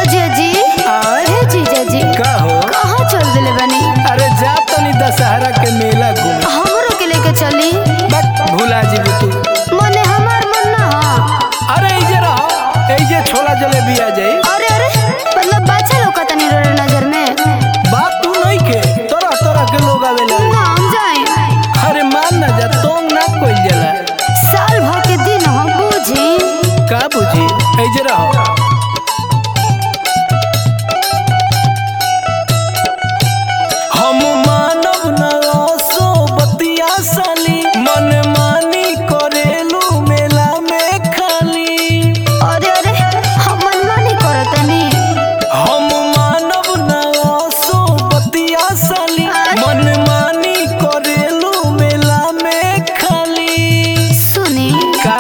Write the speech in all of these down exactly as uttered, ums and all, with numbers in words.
जीजा जी। अरे जीजा जी का हो? कहाँ चल दिले बनी? अरे जा तनी दशहरा के मेला घूमे। हमरो के लेके चली। बट भूला जी तू। मने हमार मन ना हा। अरे इजे रहो, इजे छोला जलेबी आ जाई। अरे अरे मतलब बाछा लोग तनी रो नजर में। बात तू नहीं के, तोरा तोरा के लोग आवेला। ना हम जाए। अरे मान ना जा, तोंग ना कोई जला। साल भर के दिन हम बूझी। का बुझी? इजे रहो। हम मानव ना सो बतिया साली, मन मानी करेलू मेला में खाली। अरे अरे हम मनमानी करतनी। हम मानव ना सो बतिया साली, मन मानी करेलू मेला में खाली। सुनी का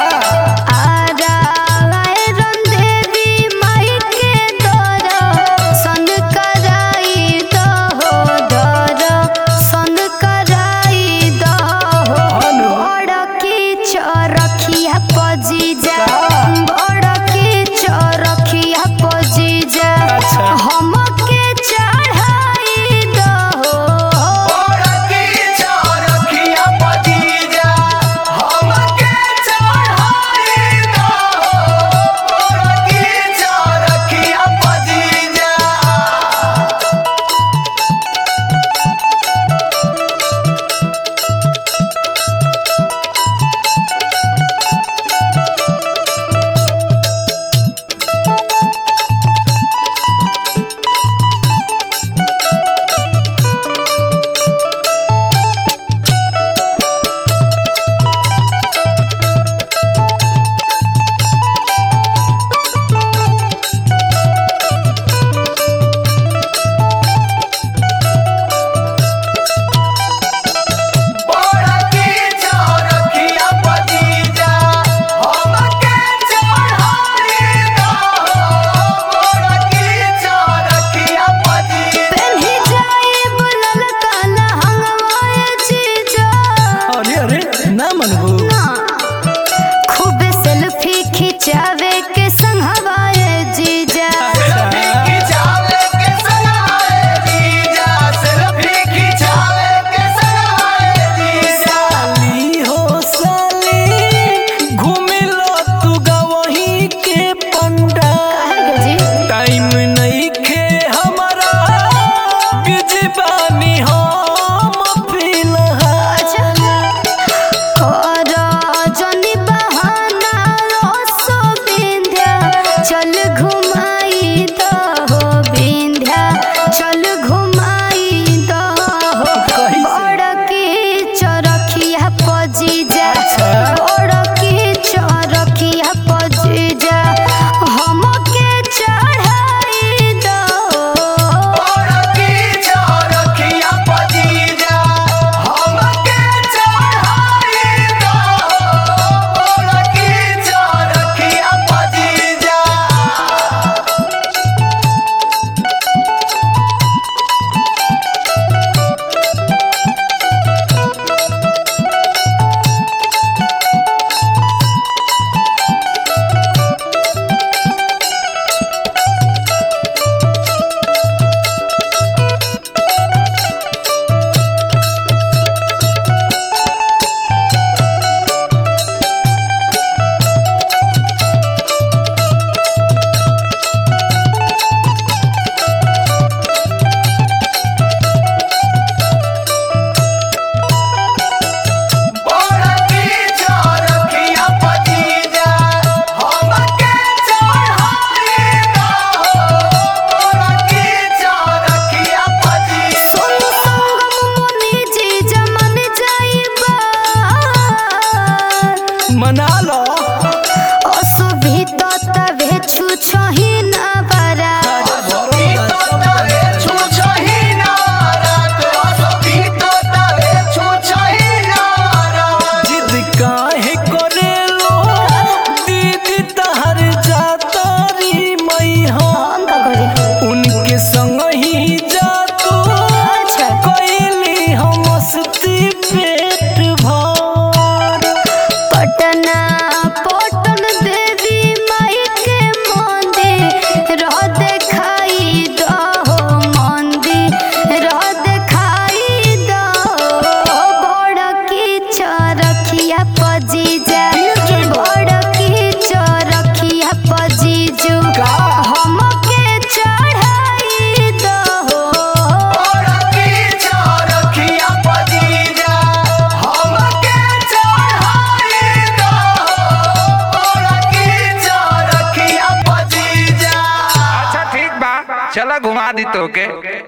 चला घुमा दी तो के